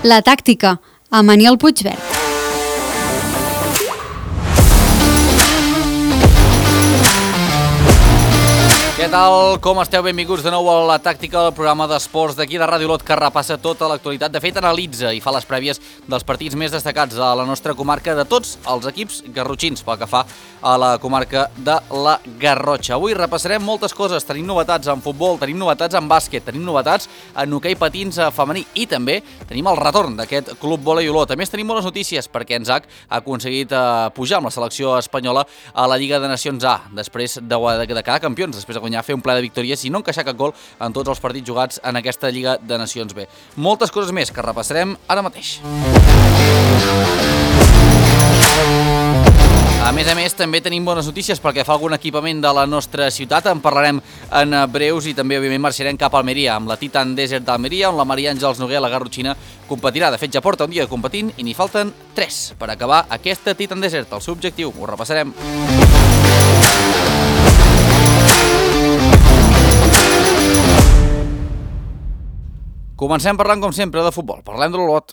La tàctica, amb Aniol Puigverd. Què tal? Com esteu? Benvinguts de nou a La Tàctica, el programa d'esports d'aquí de Ràdio Olot que repassa tota l'actualitat. De fet, analitza i fa les prèvies dels partits més destacats a la nostra comarca de tots els equips garrotxins pel que fa a la comarca de la Garrotxa. Avui repassarem moltes coses. Tenim novetats en futbol, tenim novetats en bàsquet, tenim novetats en hoquei patins femení i també tenim el retorn d'aquest Club Vòlei Olot. A més, tenim bones notícies perquè Enzac ha aconseguit pujar amb la selecció espanyola a la Lliga de Nacions A després de quedar campions, després de guanyar, fer un ple de victòries i no encaixar cap gol en tots els partits jugats en aquesta Lliga de Nacions B. Moltes coses més que repassarem ara mateix. A més, també tenim bones notícies perquè fa algun equipament de la nostra ciutat. En parlarem en breus i també, òbviament, marxarem cap a Almeria amb la Titan Desert d'Almeria, on la Maria Àngels Noguer, la garrotxina, competirà. De fet, ja porta un dia competint i n'hi falten 3 per acabar aquesta Titan Desert. El seu objectiu, ho repassarem. Comencem parlant, com sempre, de futbol. Parlem de l'Olot.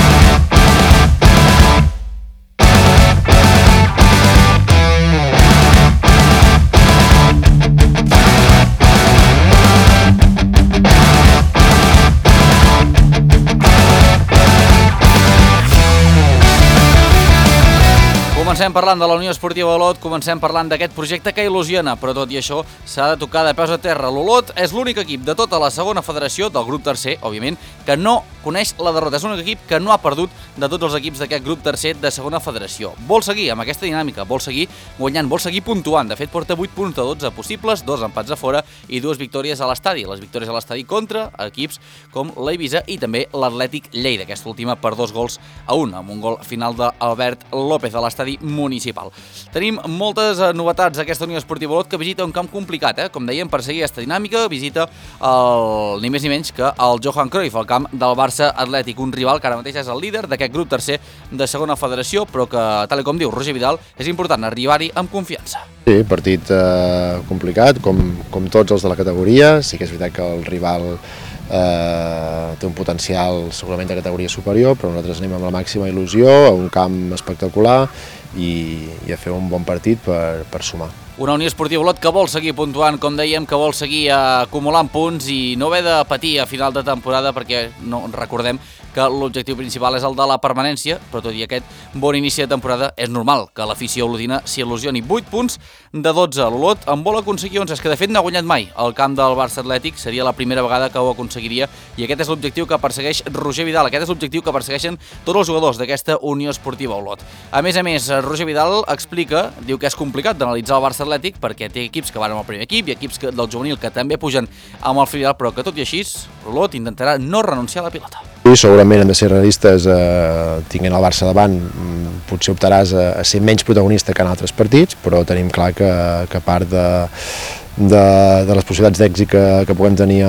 Comencem parlant de la Unió Esportiva Olot, comencem parlant d'aquest projecte que il·lusiona, però tot i això s'ha de tocar de peus a terra. L'Olot és l'únic equip de tota la segona federació, del grup tercer, òbviament, que no coneix la derrota. És l'únic equip que no ha perdut de tots els equips d'aquest grup tercer de segona federació. Vol seguir amb aquesta dinàmica, vol seguir guanyant, vol seguir puntuant. De fet, porta 8 punts de 12 possibles, 2 empats a fora i 2 victòries a l'estadi. Les victòries a l'estadi contra equips com l'Eivissa i també l'Atlètic Lleida, aquesta última per 2-1, amb un gol final d'Albert López a l'estadi municipal. Tenim moltes novetats d'aquesta Unió Esportiva Olot, que visita un camp complicat, com dèiem, per seguir aquesta dinàmica. Visita ni més ni menys que el Johan Cruyff, el camp del Barça Atlètic, un rival que ara mateix és el líder d'aquest grup tercer de segona federació, però que, tal com diu Roger Vidal, és important arribar-hi amb confiança. Sí, partit complicat, com tots els de la categoria. Sí que és veritat que el rival té un potencial segurament de categoria superior, però nosaltres anem amb la màxima il·lusió, a un camp espectacular i a fer un bon partit per sumar. Una Unió Esportiva Olot que vol seguir puntuant, com dèiem, que vol seguir acumulant punts i no haver de patir a final de temporada, perquè no recordem que l'objectiu principal és el de la permanència, però tot i aquest bon inici de temporada és normal que l'afició olotina s'il·lusioni. 8 punts de 12. L'Olot en vol aconseguir 11, que de fet no ha guanyat mai al camp del Barça Atlètic, seria la primera vegada que ho aconseguiria i aquest és l'objectiu que persegueix Roger Vidal, aquest és l'objectiu que persegueixen tots els jugadors d'aquesta Unió Esportiva Olot. A més, Roger Vidal explica, diu que és complicat d'analitzar el Barça Atlètic perquè té equips que van amb el primer equip i equips del juvenil que també pugen amb el filial, però que tot i així l'Olot intentarà no renunciar a la pilota. Sí, segurament hem de ser realistes, tinguent el Barça davant, potser optaràs a ser menys protagonista que en altres partits, però tenim clar que a part de les possibilitats d'èxit que puguem tenir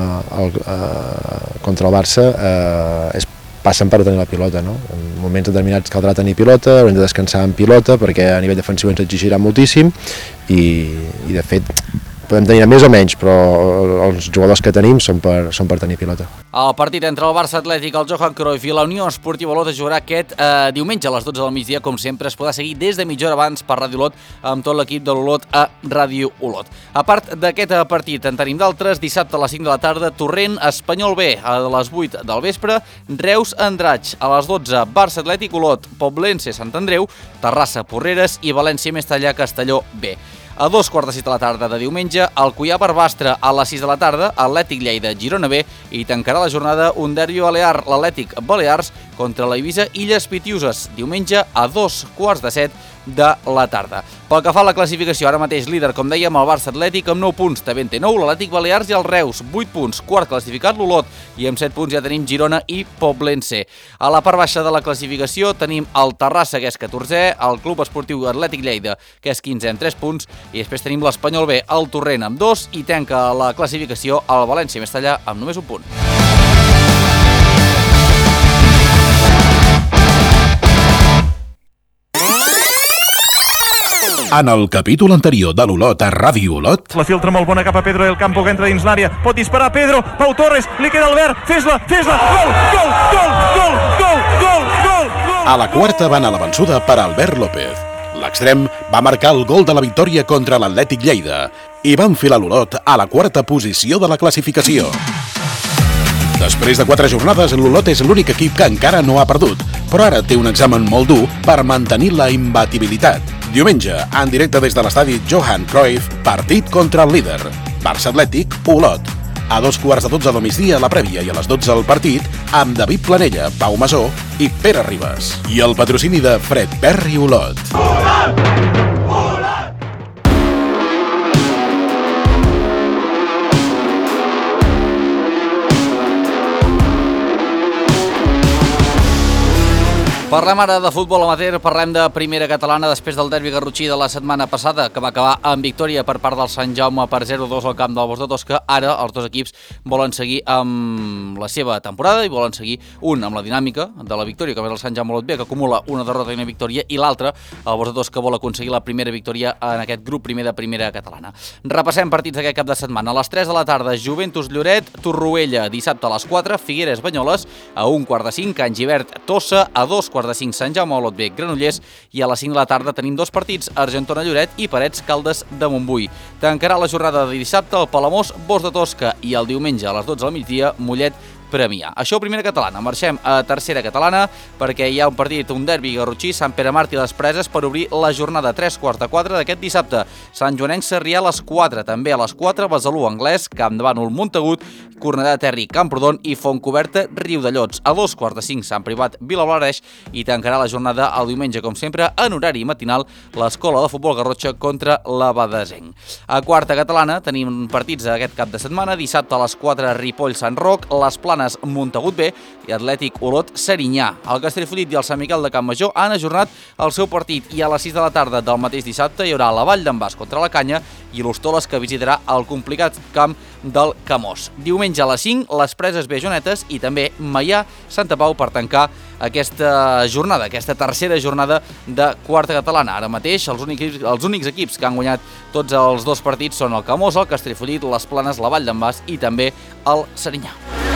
contra el Barça, passen per tenir la pilota, no? En moments determinats caldrà tenir pilota, haurem de descansar en pilota perquè a nivell defensiu ens exigirà moltíssim i de fet podem tenir més o menys, però els jugadors que tenim són per tenir pilota. El partit entre el Barça Atlètic, el Johan Cruyff i la Unió Esportiva Olot es jugarà aquest diumenge a les 12 del migdia, com sempre. Es podrà seguir des de mitja hora abans per Ràdio Olot amb tot l'equip de l'Olot a Ràdio Olot. A part d'aquest partit en tenim d'altres. Dissabte a les 5 de la tarda, Torrent Espanyol B, a les 8 del vespre, Reus Andratx, a les 12 Barça Atlètic Olot, Poblense Sant Andreu, Terrassa Porreres i València Mestallà Castelló B. A 2:15 de la tarda de diumenge, Alcoià Barbastre, a les 6 de la tarda, Atlètic Lleida Girona B, i tancarà la jornada un derbi balear, l'Atlètic Balears contra l'Eivissa Illes Pitiuses, diumenge a 2:15 de la tarda. Pel que fa a la classificació, ara mateix líder, com dèiem, el Barça Atlètic amb 9 punts, també en té 9, l'Atlètic Balears i el Reus, 8 punts, quart classificat l'Olot, i amb 7 punts ja tenim Girona i Poblense. A la part baixa de la classificació tenim el Terrassa, que és 14è, el Club Esportiu Atlètic Lleida, que és 15è amb 3 punts, i després tenim l'Espanyol B, el Torrent amb 2, i tanca la classificació el València Mestallà amb només un punt. En el capítol anterior de l'Olot a Ràdio Olot... La filtra molt bona cap a Pedro del Campo, que entra dins l'àrea. Pot disparar Pedro, Pau Torres, li queda Albert, fes-la! Gol, gol, gol, gol, gol, gol, gol, gol! A la quarta van a la vençuda per Albert López. L'extrem va marcar el gol de la victòria contra l'Atlètic Lleida i va enfilar l'Olot a la quarta posició de la classificació. Després de 4 jornades, l'Olot és l'únic equip que encara no ha perdut, però ara té un examen molt dur per mantenir la imbatibilitat. Diumenge, en directe des de l'estadi Johan Cruyff, partit contra el líder, Barça Atlètic, Olot. A 2:15 del migdia la prèvia i a les 12 el partit amb David Planella, Pau Masó i Pere Ribas. I el patrocini de Fred Perry Olot. Parlem ara de futbol amateur, parlem de primera catalana després del derbi garrotxí de la setmana passada, que va acabar amb victòria per part del Sant Jaume per 0-2 al camp del Bosc de Tosca. Ara els dos equips volen seguir amb la seva temporada i volen seguir un amb la dinàmica de la victòria, com és el Sant Jaume Olot B, que acumula una derrota i una victòria, i l'altre, el Bosc de Tosca, vol aconseguir la primera victòria en aquest grup primer de primera catalana. Repassem partits d'aquest cap de setmana. A les 3 de la tarda, Joventut Lloret, Torroella, dissabte a les 4, Figueres Banyoles, a 1:45, Can Givert Tossa, a 2:45, Sant Jaume Olot B, Granollers, i a les 5 de la tarda tenim dos partits, Argentona Lloret i Parets Caldes de Montbui. Tancarà la jornada de dissabte el Palamós Bosc de Tosca i el diumenge a les 12 del migdia Mollet Premià. Això primera catalana. Marxem a tercera catalana perquè hi ha un partit, un derbi garrotxí, Sant Pere Mart i les Preses, per obrir la jornada 3:15 d'aquest dissabte. Sant Joanenc Sarrià a les 4, també a les 4 Besalú Anglès, Camp de Bànol Montagut, Cornellà de Terri Camprodon i Fontcoberta Riudellots. A 2:45 Sant Privat Vilablareix i tancarà la jornada el diumenge, com sempre, en horari matinal, l'Escola de Futbol Garrotxa contra la Badesenc. A quarta catalana tenim partits d'aquest cap de setmana. Dissabte a les 4 Ripoll Sant Roc, les Planes Montagut B i Atlètic Olot Serinyà. El Castellfollit i el Sant Miquel de Campmajor han ajornat el seu partit i a les 6 de la tarda del mateix dissabte hi haurà la Vall d'en Bas contra la Canya i l'Hostoles, que visitarà el complicat camp del Camós. Diumenge a les 5 les Preses B Jonetes i també Maià Santa Pau per tancar aquesta jornada, aquesta tercera jornada de quarta catalana. Ara mateix els únics equips que han guanyat tots els dos partits són el Camós, el Castellfollit, les Planes, la Vall d'en Bas i també el Serinyà.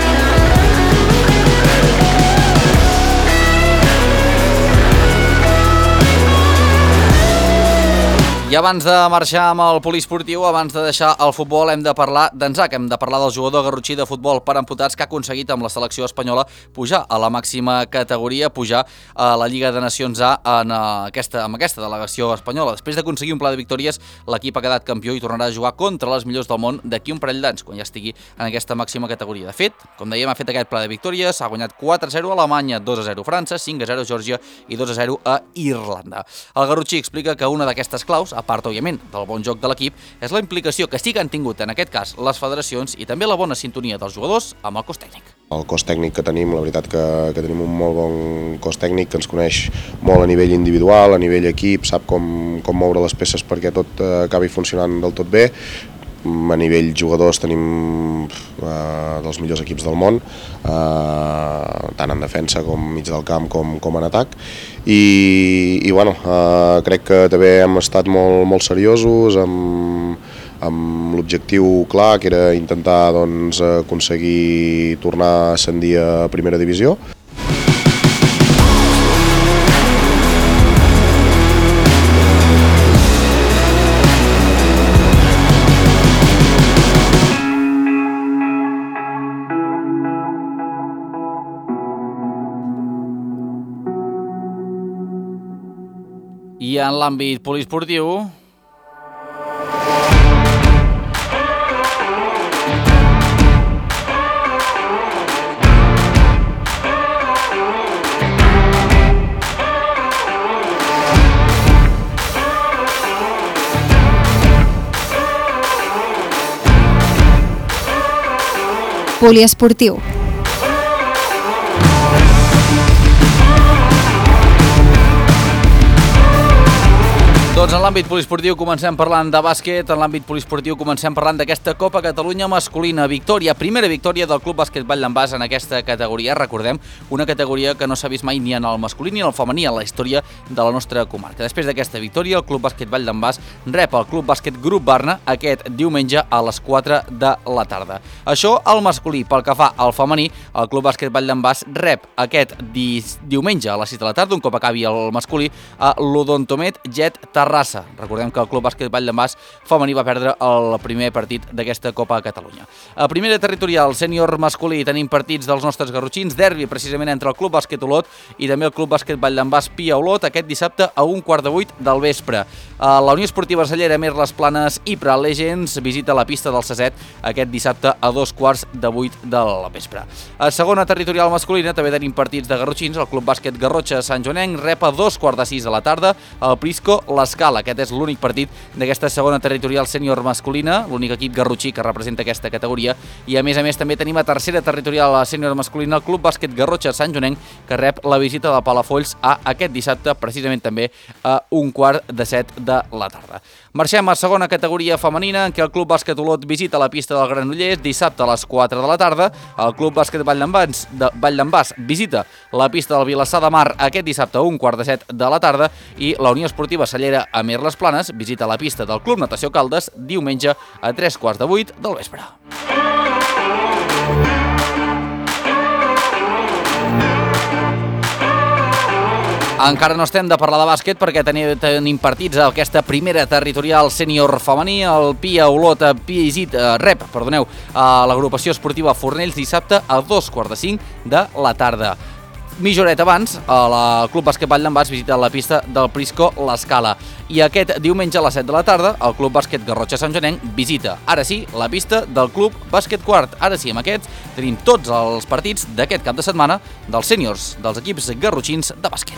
I abans de marxar amb el poliesportiu, abans de deixar el futbol, hem de parlar d'Enzac, hem de parlar del jugador garrotxí de futbol per amputats que ha aconseguit amb la selecció espanyola pujar a la màxima categoria, pujar a la Lliga de Nacions A amb aquesta delegació espanyola. Després d'aconseguir un pla de victòries, l'equip ha quedat campió i tornarà a jugar contra les millors del món d'aquí un parell d'anys, quan ja estigui en aquesta màxima categoria. De fet, com dèiem, ha fet aquest pla de victòries, ha guanyat 4-0 a Alemanya, 2-0 a França, 5-0 a Geòrgia i 2-0 a Irlanda. El garrotxí explica que una d'aquestes claus, a part, òbviament, del bon joc de l'equip, és la implicació que sí que han tingut, en aquest cas, les federacions i també la bona sintonia dels jugadors amb el cos tècnic. El cos tècnic que tenim, la veritat que tenim un molt bon cos tècnic que ens coneix molt a nivell individual, a nivell equip, sap com moure les peces perquè tot acabi funcionant del tot bé. A nivell jugadors tenim dels millors equips del món, tant en defensa com mig del camp com en atac, i bueno, crec que també hem estat molt seriosos amb l'objectiu clar, que era intentar aconseguir tornar a ascendir a primera divisió. I en l'àmbit poliesportiu, Poliesportiu. Doncs en l'àmbit poliesportiu comencem parlant de bàsquet, en l'àmbit poliesportiu comencem parlant d'aquesta Copa Catalunya masculina. Primera victòria del Club Bàsquet Vall d'en Bas en aquesta categoria. Recordem, una categoria que no s'ha vist mai ni en el masculí ni en el femení en la història de la nostra comarca. Després d'aquesta victòria, el Club Bàsquet Vall d'en Bas rep el Club Bàsquet Grup Barna aquest diumenge a les 4 de la tarda. Això al masculí. Pel que fa al femení, el Club Bàsquet Vall d'en Bas rep aquest diumenge a les 6 de la tarda, un cop acabi el masculí, a l'Odontomet Jet Terrassa. Recordem que el Club Bàsquet Vall d'en Bas femení va perdre el primer partit d'aquesta Copa Catalunya. A primera territorial, sènior masculí, tenim partits dels nostres garrotxins, derbi precisament entre el Club Bàsquet Olot i també el Club Bàsquet Vall d'en Bas Pia Olot, aquest dissabte a 1:15 del vespre. La Unió Esportiva Cellera, Mer les Planes i Prat Legends visita la pista del Sasset aquest dissabte a 2:15 del vespre. A segona territorial masculina també tenim partits de garrotxins, el Club Bàsquet Garrotxa Sant Joanenc rep a 2:45 de la tarda el Prisco l'Escala. Aquest és l'únic partit d'aquesta segona territorial sènior masculina, l'únic equip garrotxí que representa aquesta categoria, i a més també tenim a tercera territorial sènior masculina el Club Bàsquet Garrotxa Sant Joanenc, que rep la visita de Palafolls aquest dissabte, precisament també a 1:15 de la tarda. Marxem a segona categoria femenina, en què el Club Bàsquet Olot visita la pista del Granollers dissabte a les 4 de la tarda, el Club Bàsquet Vall d'en Bas visita la pista del Vilassar de Mar aquest dissabte a 1:15 de la tarda, i la Unió Esportiva Cellera a Mer les Planes visita la pista del Club Natació Caldes diumenge a 3:15 del vespre. Encara no estem de parlar de bàsquet perquè tenim partits a aquesta primera territorial sènior femení. El Pia Olot rep l'agrupació esportiva Fornells dissabte a 2:45 de la tarda. Mitja horeta abans, el Club Bàsquet Vall d'en Bas visita la pista del Prisco l'Escala. I aquest diumenge a les 7 de la tarda, el Club Bàsquet Garrotxa Sant Joanenc visita, ara sí, la pista del Club Bàsquet Quart. Ara sí, amb aquests tenim tots els partits d'aquest cap de setmana dels sèniors, dels equips garrotxins de bàsquet.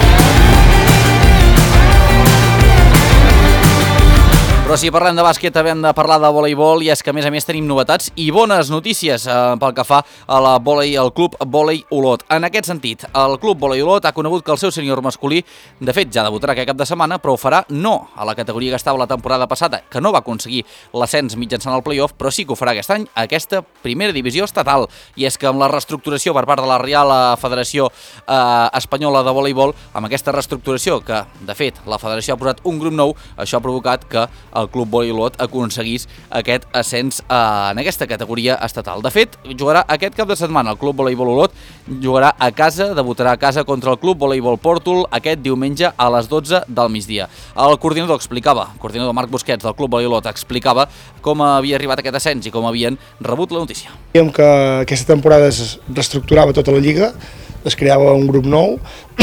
Però si parlem de bàsquet també hem de parlar de voleibol, i és que a més tenim novetats i bones notícies pel que fa al Club Volei Olot. En aquest sentit, el Club Volei Olot ha conegut que el seu sènior masculí, de fet ja debutarà aquest cap de setmana, però ho farà no a la categoria que estava la temporada passada, que no va aconseguir l'ascens mitjançant el play-off, però sí que ho farà aquest any a aquesta primera divisió estatal. I és que amb la reestructuració per part de la Real Federació Espanyola de Voleibol, amb aquesta reestructuració que, de fet, la federació ha posat un grup nou, això ha provocat que el Club Volei Olot aconseguís aquest ascens en aquesta categoria estatal. De fet, jugarà aquest cap de setmana. El Club Voleibol Olot jugarà a casa, debutarà a casa contra el Club Voleibol Pòrtol aquest diumenge a les 12 del migdia. El coordinador Marc Busquets del Club Voleibol Olot explicava com havia arribat aquest ascens i com havien rebut la notícia. Dèiem que aquesta temporada es reestructurava tota la lliga, es creava un grup nou,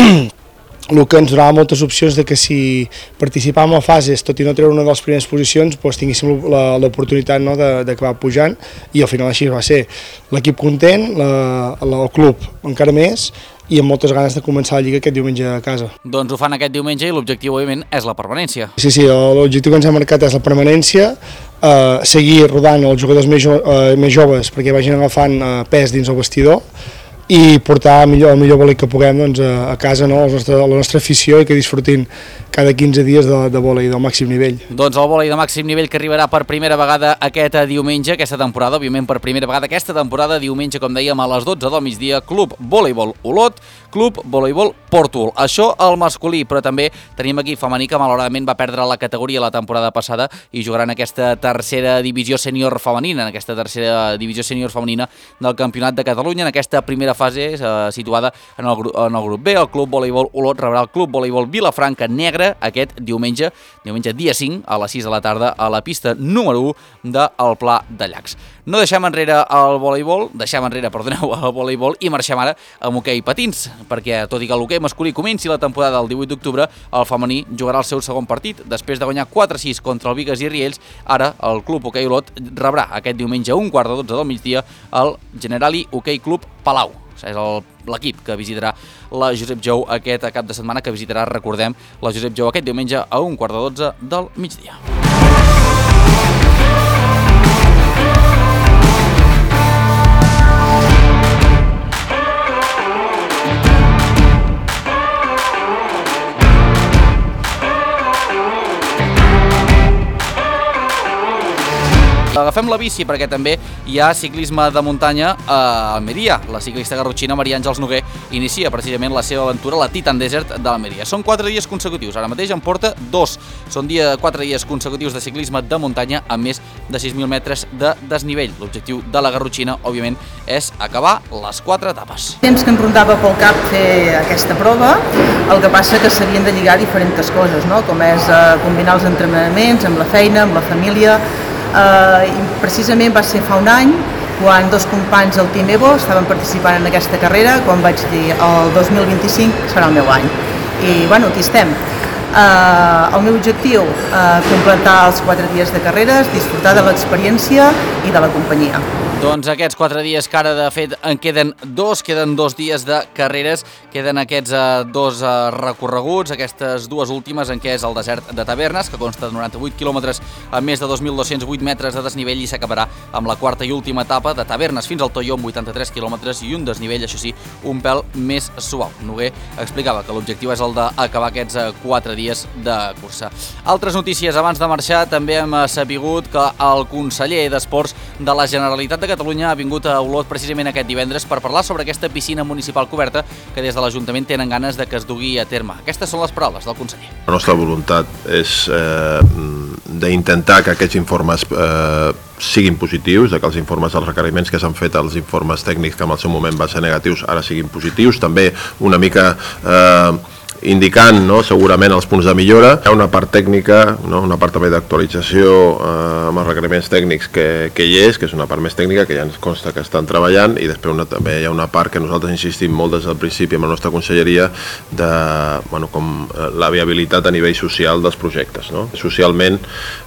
el que ens donava moltes opcions de que si participàvem a fases, tot i no treure una de les primeres posicions, tinguéssim l'oportunitat d'acabar pujant, i al final així va ser. L'equip content, el club encara més, i amb moltes ganes de començar la lliga aquest diumenge a casa. Doncs ho fan aquest diumenge i l'objectiu, òbviament, és la permanència. Sí, l'objectiu que ens ha marcat és la permanència, seguir rodant els jugadors més joves perquè vagin agafant pes dins el vestidor, i portar el millor vòlei que puguem a casa, la nostra afició, i que disfrutin cada 15 dies de vòlei del màxim nivell. Doncs el vòlei de màxim nivell que arribarà per primera vegada aquest diumenge, aquesta temporada, òbviament per primera vegada aquesta temporada, diumenge, com dèiem, a les 12 del migdia, Club Voleibol Olot, Club Voleibol Pòrtol. Això el masculí, però també tenim aquí femení, que malauradament va perdre la categoria la temporada passada i jugarà en aquesta tercera divisió sènior femenina, del Campionat de Catalunya, en aquesta primera fase situada en el grup B. El Club Voleibol Olot rebrà el Club Voleibol Vilafranca Negre aquest diumenge dia 5 a les 6 de la tarda a la pista número 1 del Pla de Llacs. No deixem enrere el voleibol, el voleibol, i marxem ara amb hoquei patins, perquè tot i que l'hoquei masculí comenci la temporada el 18 d'octubre, el femení jugarà el seu segon partit. Després de guanyar 4-6 contra el Bigues i Riells, ara el Club Hoquei Olot rebrà aquest diumenge a 1:15 del migdia el Generali Hoquei Club Palau. És l'equip que visitarà la Josep Jou aquest cap de setmana, que visitarà, recordem, la Josep Jou aquest diumenge a 1:15 del migdia. Agafem la bici perquè també hi ha ciclisme de muntanya a Almeria. La ciclista garrotxina Maria Àngels Noguer inicia precisament la seva aventura a la Titan Desert de l'Almeria. Són 4 dies consecutius, ara mateix en porta 2. Són 4 dies consecutius de ciclisme de muntanya amb més de 6.000 metres de desnivell. L'objectiu de la garrotxina, òbviament, és acabar les 4 etapes. Temps que em rondava pel cap fer aquesta prova, el que passa que s'havien de lligar diferents coses, no? Com és combinar els entrenaments amb la feina, amb la família. I precisament va ser fa un any quan 2 companys del Team Evo estaven participant en aquesta carrera, quan vaig dir el 2025 serà el meu any. I bueno, aquí estem. El meu objectiu, completar els 4 dies de carreres, disfrutar de l'experiència i de la companyia. Doncs aquests 4 dies que ara de fet en queden 2 dies de carreres, queden aquests 2 recorreguts, aquestes 2 últimes en què és el desert de Tavernes, que consta de 98 quilòmetres amb més de 2.208 metres de desnivell i s'acabarà amb la 4ª i última etapa de Tavernes fins al Tolló amb 83 quilòmetres i un desnivell, això sí, un pèl més suau. Noguer explicava que l'objectiu és el d'acabar aquests 4 dies de cursa. Altres notícies abans de marxar, també hem sapigut que el conseller d'Esports de la Generalitat de Catalunya ha vingut a Olot precisament aquest divendres per parlar sobre aquesta piscina municipal coberta que des de l'Ajuntament tenen ganes de que es dugui a terme. Aquestes són les paraules del conseller. La nostra voluntat és d'intentar que aquests informes siguin positius, que els informes dels requeriments que s'han fet, els informes tècnics que en el seu moment van ser negatius, ara siguin positius. També una mica indicant segurament els punts de millora. Hi ha una part tècnica, una part també d'actualització amb els requeriments tècnics que hi és, que és una part més tècnica, que ja ens consta que estan treballant, i després també hi ha una part que nosaltres insistim molt des del principi amb la nostra conselleria de com la viabilitat a nivell social dels projectes. Socialment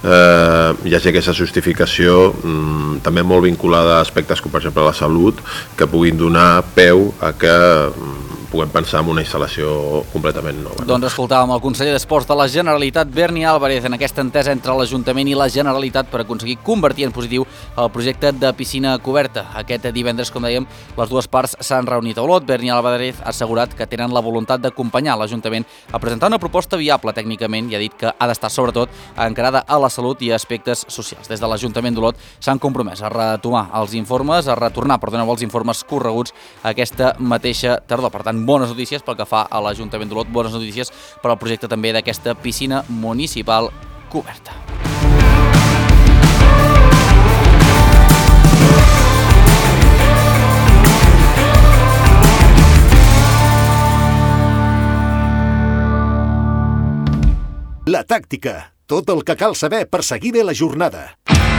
hi hagi aquesta justificació també molt vinculada a aspectes com per exemple la salut, que puguin donar peu a que puguem pensar en una instal·lació completament nova. Doncs escoltàvem el conseller d'Esports de la Generalitat, Berni Álvarez, en aquesta entesa entre l'Ajuntament i la Generalitat per aconseguir convertir en positiu el projecte de piscina coberta. Aquest divendres, com dèiem, les 2 parts s'han reunit a Olot. Berni Álvarez ha assegurat que tenen la voluntat d'acompanyar l'Ajuntament a presentar una proposta viable tècnicament i ha dit que ha d'estar sobretot encarada a la salut i a aspectes socials. Des de l'Ajuntament d'Olot s'han compromès a retornar els informes correguts aquesta mateixa tardor. Per tant, bones notícies pel que fa a l'Ajuntament d'Olot, bones notícies per al projecte també d'aquesta piscina municipal coberta. La tàctica, tot el que cal saber per seguir bé la jornada.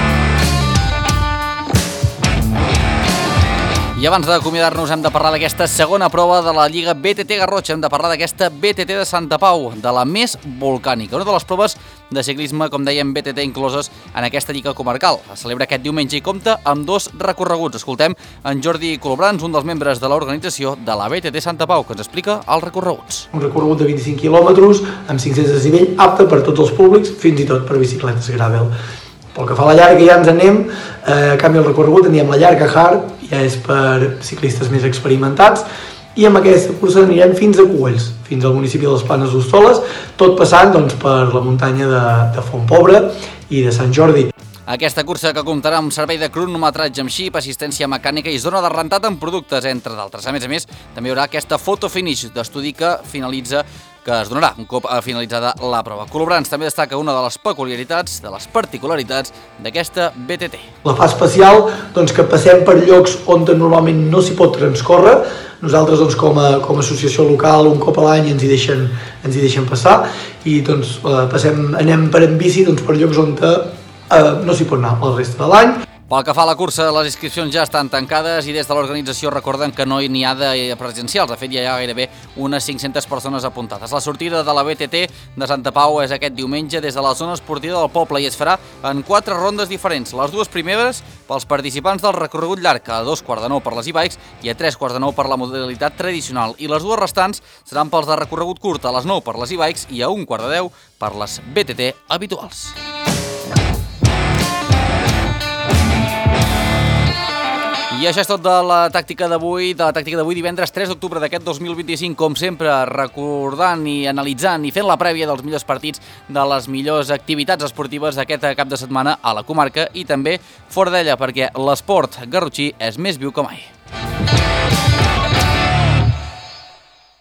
I abans d'acomiadar-nos hem de parlar d'aquesta segona prova de la Lliga BTT Garrotxa. Hem de parlar d'aquesta BTT de Santa Pau, de la més volcànica. Una de les proves de ciclisme, com dèiem, BTT incloses en aquesta Lliga comarcal. Es celebra aquest diumenge i compta amb 2 recorreguts. Escoltem en Jordi Colobrans, un dels membres de l'organització de la BTT Santa Pau, que ens explica els recorreguts. Un recorregut de 25 quilòmetres amb 500 de desnivell, apte per tots els públics, fins i tot per bicicletes gravel. Pel que fa a la llarga ja ens anem, a canvi el recorregut anirem la llarga hard, ja és per ciclistes més experimentats, i amb aquesta cursa anirem fins a Cogolls, fins al municipi de les Planes d'Hostoles, tot passant per la muntanya de Fontpobre i de Sant Jordi. Aquesta cursa que comptarà amb servei de cronometratge amb xip, assistència mecànica i zona de rentat amb productes, entre d'altres. A més, també hi haurà aquesta photo finish d'estudi que es donarà un cop finalitzada la prova. Colobrans també destaca una de les peculiaritats, de les particularitats d'aquesta BTT. La fa especial que passem per llocs on normalment no s'hi pot transcórrer. Nosaltres com a associació local un cop a l'any ens hi deixen passar i anem per en bici per llocs on no s'hi pot anar la resta de l'any. Pel que fa a la cursa, les inscripcions ja estan tancades i des de l'organització recorden que no n'hi ha de presencials. De fet, ja hi ha gairebé unes 500 persones apuntades. La sortida de la BTT de Santa Pau és aquest diumenge des de la zona esportiva del poble i es farà en 4 rondes diferents. Les 2 primeres pels participants del recorregut llarg, a 2:15 per les e-bikes i a 3:15 per la modalitat tradicional. I les 2 restants seran pels de recorregut curt, a les 9 per les e-bikes i a 1:10 per les BTT habituals. I I això és tot de la tàctica d'avui, divendres 3 d'octubre d'aquest 2025, com sempre, recordant i analitzant i fent la prèvia dels millors partits de les millors activitats esportives d'aquest cap de setmana a la comarca i també fora d'ella, perquè l'esport garrotxí és més viu que mai.